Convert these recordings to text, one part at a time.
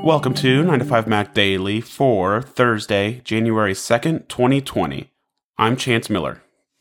Welcome to 9 to 5 Mac Daily for Thursday, January 2nd, 2020. I'm Chance Miller.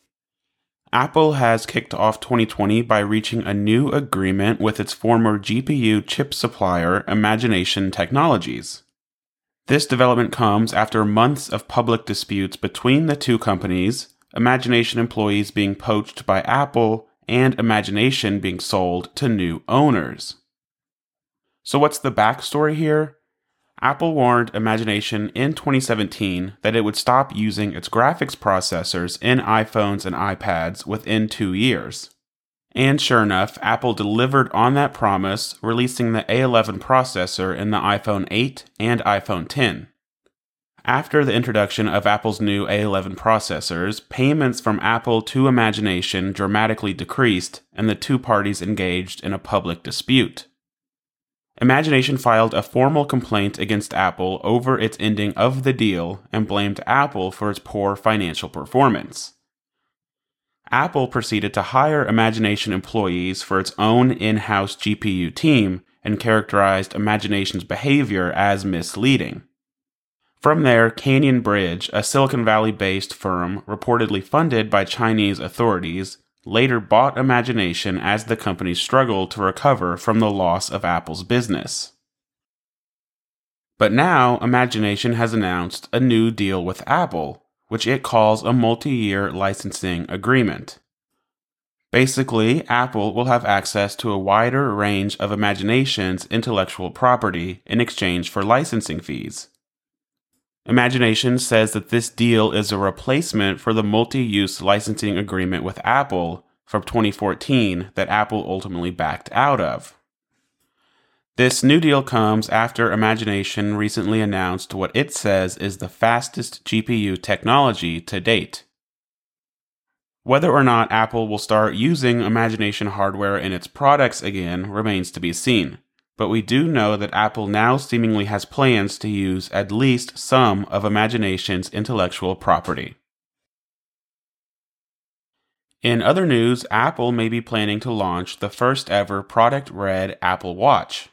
Apple has kicked off 2020 by reaching a new agreement with its former GPU chip supplier, Imagination Technologies. This development comes after months of public disputes between the two companies, Imagination employees being poached by Apple, and Imagination being sold to new owners. So what's the backstory here? Apple warned Imagination in 2017 that it would stop using its graphics processors in iPhones and iPads within 2 years. And sure enough, Apple delivered on that promise, releasing the A11 processor in the iPhone 8 and iPhone X. After the introduction of Apple's new A11 processors, payments from Apple to Imagination dramatically decreased, and the two parties engaged in a public dispute. Imagination filed a formal complaint against Apple over its ending of the deal and blamed Apple for its poor financial performance. Apple proceeded to hire Imagination employees for its own in-house GPU team and characterized Imagination's behavior as misleading. From there, Canyon Bridge, a Silicon Valley-based firm reportedly funded by Chinese authorities, later bought Imagination as the company struggled to recover from the loss of Apple's business. But now, Imagination has announced a new deal with Apple, which it calls a multi-year licensing agreement. Basically, Apple will have access to a wider range of Imagination's intellectual property in exchange for licensing fees. Imagination says that this deal is a replacement for the multi-use licensing agreement with Apple from 2014 that Apple ultimately backed out of. This new deal comes after Imagination recently announced what it says is the fastest GPU technology to date. Whether or not Apple will start using Imagination hardware in its products again remains to be seen. But we do know that Apple now seemingly has plans to use at least some of Imagination's intellectual property. In other news, Apple may be planning to launch the first ever Product Red Apple Watch.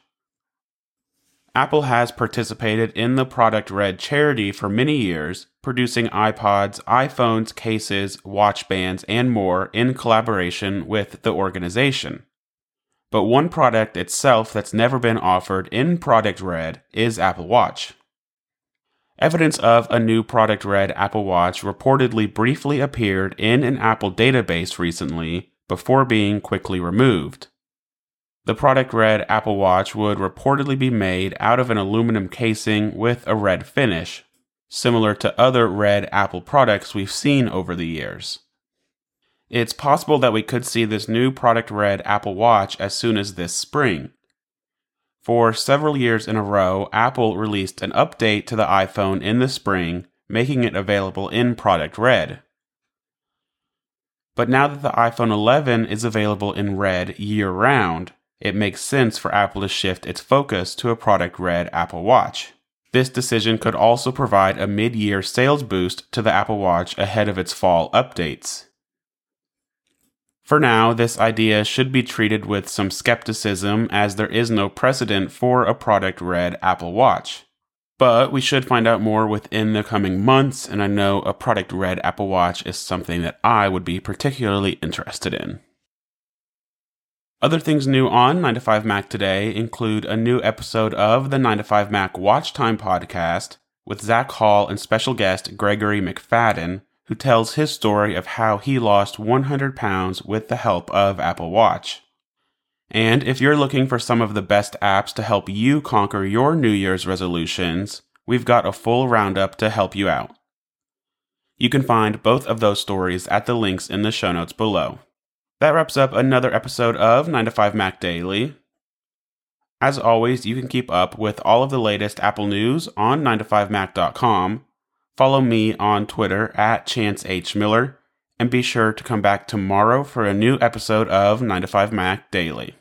Apple has participated in the Product Red charity for many years, producing iPods, iPhones, cases, watch bands, and more in collaboration with the organization. But one product itself that's never been offered in Product Red is Apple Watch. Evidence of a new Product Red Apple Watch reportedly briefly appeared in an Apple database recently before being quickly removed. The Product Red Apple Watch would reportedly be made out of an aluminum casing with a red finish, similar to other red Apple products we've seen over the years. It's possible that we could see this new Product Red Apple Watch as soon as this spring. For several years in a row, Apple released an update to the iPhone in the spring, making it available in Product Red. But now that the iPhone 11 is available in red year-round, it makes sense for Apple to shift its focus to a Product Red Apple Watch. This decision could also provide a mid-year sales boost to the Apple Watch ahead of its fall updates. For now, this idea should be treated with some skepticism as there is no precedent for a Product Red Apple Watch. But we should find out more within the coming months, and I know a Product Red Apple Watch is something that I would be particularly interested in. Other things new on 9 to 5 Mac today include a new episode of the 9 to 5 Mac Watch Time podcast with Zach Hall and special guest Gregory McFadden, who tells his story of how he lost 100 pounds with the help of Apple Watch. And if you're looking for some of the best apps to help you conquer your New Year's resolutions, we've got a full roundup to help you out. You can find both of those stories at the links in the show notes below. That wraps up another episode of 9 to 5 Mac Daily. As always, you can keep up with all of the latest Apple news on 9to5mac.com. Follow me on Twitter at ChanceHMiller, and be sure to come back tomorrow for a new episode of 9 to 5 Mac Daily.